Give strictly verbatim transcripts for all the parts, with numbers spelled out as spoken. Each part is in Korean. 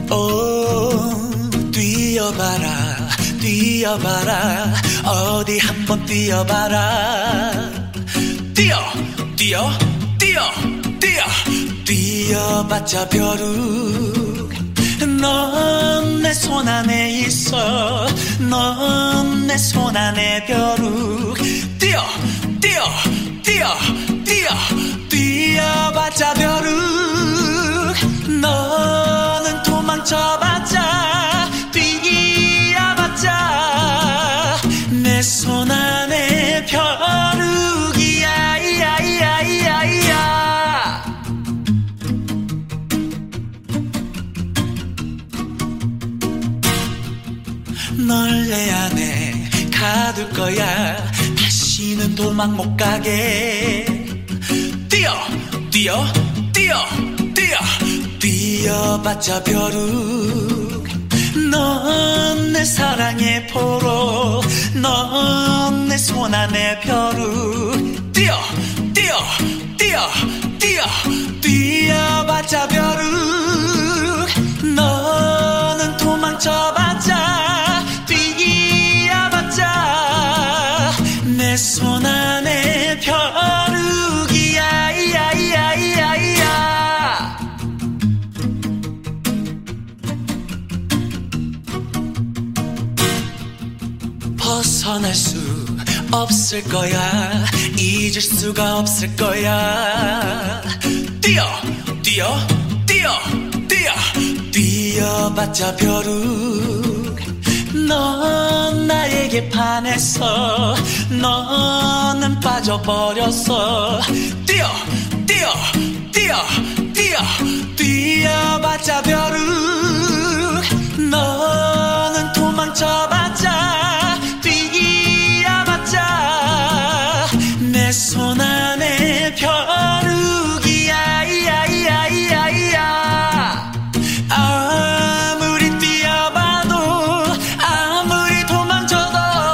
오, 뛰어봐라 뛰어봐라 어디 한번 뛰어봐라. 뛰어 뛰어 뛰어 뛰어 뛰어봤자 벼룩. 넌 내 손 안에 있어. 넌 내 손 안에 벼룩. 뛰어 뛰어 뛰어 뛰어 뛰어봤자 벼룩. 너는 도망쳐봤자 뛰어봤자 내 손 안에 벼룩이야. 이야 이야 이야 이야. 널 내 안에 가둘 거야. 다시는 도망 못 가게. 뛰어 뛰어 뛰어 뛰어 뛰어봤자 벼룩. 넌 내 사랑의 포로. 넌 내 손 안에 벼룩. 뛰어 뛰어 뛰어 뛰어 뛰어봤자 벼룩. 너는 도망쳐봤자 뛰어봤자 내 손 안에 벼룩이야. 이야 이야 이야 이야. 벗어날 수 없을 거야. 잊을 수가 없을 거야. 뛰어 뛰어 뛰어 뛰어 뛰어봤자 벼룩. 넌 나에게 반했어. 너는 빠져버렸어. 뛰어 뛰어 뛰어 뛰어 뛰어봤자 벼룩. 너는 도망쳐봤자 뛰어봤자 내 손 안에 벼룩이야. 이야 이야 이야 이야. 아무리 뛰어봐도 아무리 도망쳐도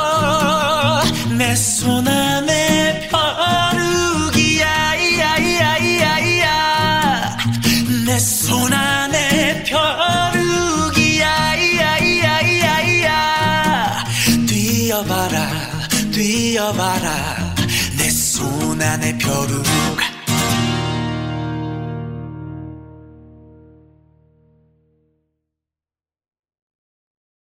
내 손 안에 벼룩이야. 이야 이야 이야 이야. 내 손 안에 벼룩이야. 이야 이야 이야 이야. 뛰어봐라 뛰어봐라 내 손 안에 벼룩.